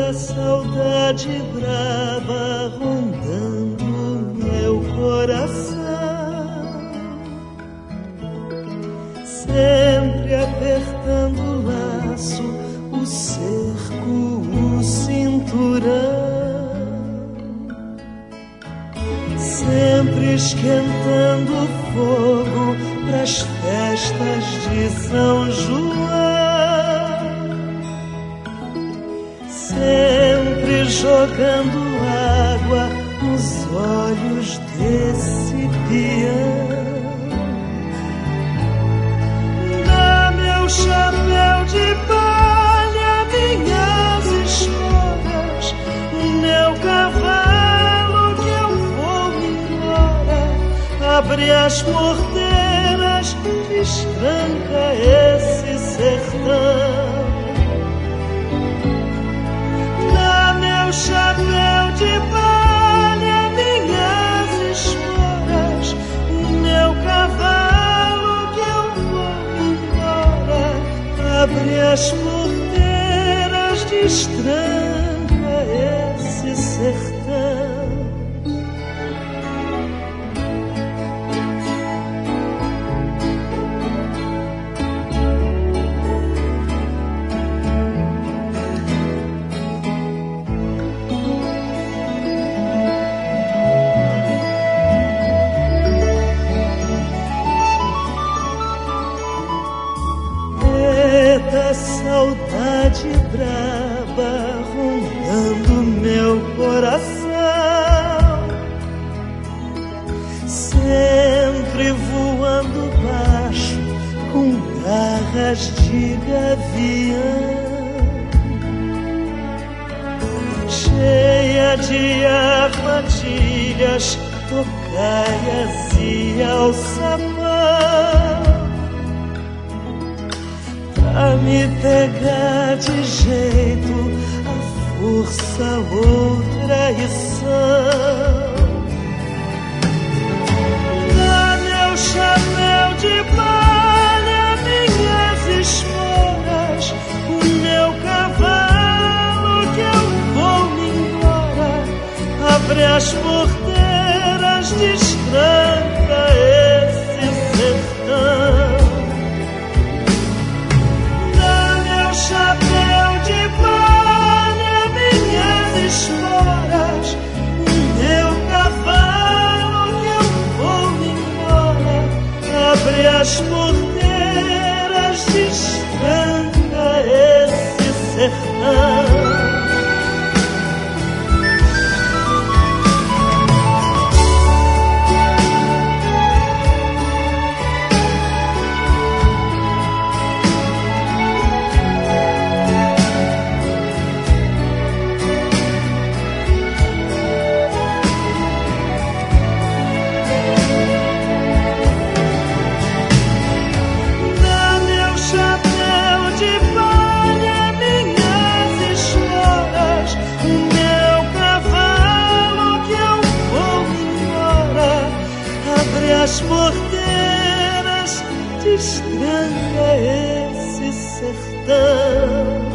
Eita saudade brava rondando meu coração, sempre apertando o laço, o cerco, o cinturão, sempre esquentando o fogo pras festas de São João, sempre jogando água nos olhos desse peão. Dá meu chapéu de palha, minhas esporas, meu cavalo que eu vou embora. Abre as porteiras, destranca esse sertão. Meu chapéu de palha, minhas esporas, meu cavalo que eu vou embora. Abre as porteiras, destranca esse sertão. Saudade brava rondando meu coração, sempre voando baixo com garras de gavião, cheia de armadilhas, tocaias e alçapão, a me pegar de jeito, a força ou traição. Dá meu chapéu de palha, minhas esporas, o meu cavalo que eu vou embora. Abre as porteiras, destranca esse sertão. Chapéu de palha, minhas esporas, meu cavalo que eu vou embora. Abre as porteiras, destranca esse sertão. As porteiras, destranca esse sertão.